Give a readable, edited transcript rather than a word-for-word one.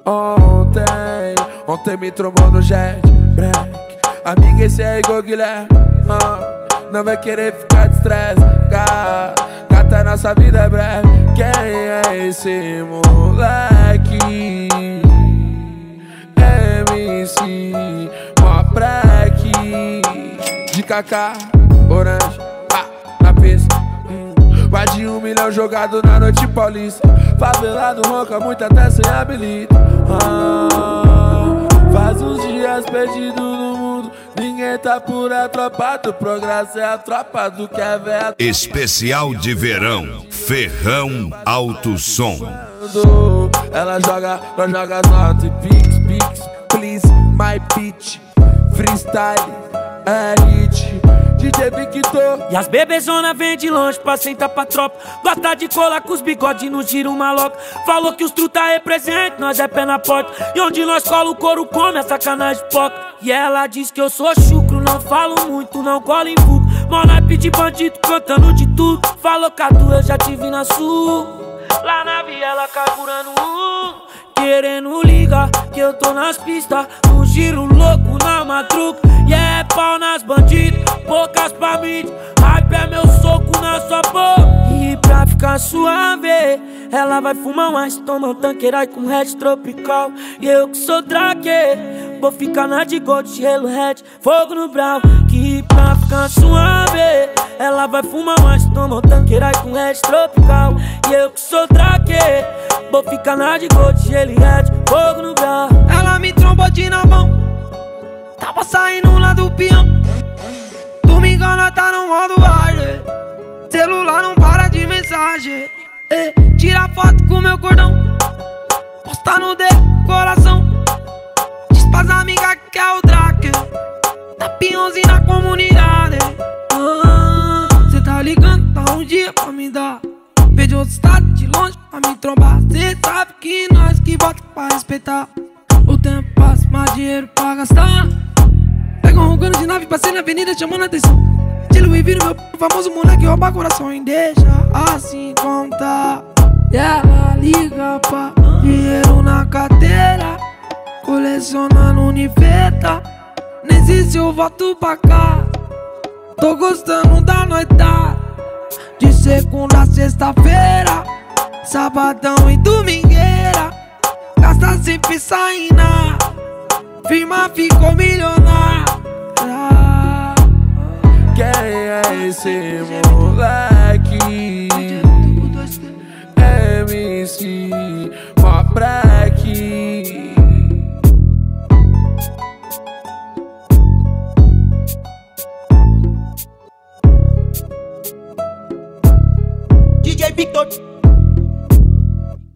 Ontem me trombou no jet black. Amiga, esse é igual Guilherme. Não vai querer ficar de estresse. Gata, nossa vida é breve. Quem é esse moleque? MC, mó break. De Kaká, orange, na pista. Mais de 1 milhão jogado na noite paulista. Favelado ronca muito até sem habilita. Faz uns dias perdido no mundo. Ninguém tá por atropado. O progresso é a tropa do que é velho. Especial de verão, Ferrão Alto Som. Ela joga, nós joga as notas e pix. Please, my bitch. Freestyle, é hit. DJ Victor. E as bebezona vem de longe pra sentar pra tropa. Gosta de colar com os bigodes no giro maloca. Falou que os truta representa, nós é pé na porta. E onde nós cola o couro come a sacanagem poca. E ela diz que eu sou chucro, não falo muito, não colo em vulgo. Monarpe de bandido cantando de tudo. Falou Cadu, eu já te vi na sul. Lá na viela carburando querendo ligar, que eu tô nas pistas. No giro louco na madruga. E é pau nas bandidas, poucas pra mim. Hype é meu soco na sua boca. E pra ficar suave, ela vai fumar mais, toma um tanquerai com red tropical. E eu que sou draque, vou ficar na de gold, gelo red, fogo no brau. Que pra ficar suave, ela vai fumar mais, toma um tanquerai com red tropical. E eu que sou draque, vou ficar na de gold, gelo red, fogo no brau. Ela me trombou de na mão, tava saindo lá do peão. Domingão nós tá no modo hard. Celular não para de mensagem. Tira foto com meu cordão, posta no decoração. Diz pras amigas que é o Drake. Tá peãozinho na comunidade. Cê tá ligando, tá um dia pra me dar. Vejo outro estado de longe pra me trombar. Cê sabe que nós que bota pra respeitar. O tempo passa, mais dinheiro pra gastar. Pega um rugando de nave, passei na avenida chamando a atenção. Tilo e viro meu famoso moleque, rouba coração e deixa assim contar. E ela liga pra dinheiro na carteira, colecionando unifeta. Nem sei se eu volto pra cá. Tô gostando da noitada, de segunda a sexta-feira, sabadão e domingueira. Gasta sempre saindo, firma ficou milionária. Quem é esse moleque? MC, mó break. DJ Victor.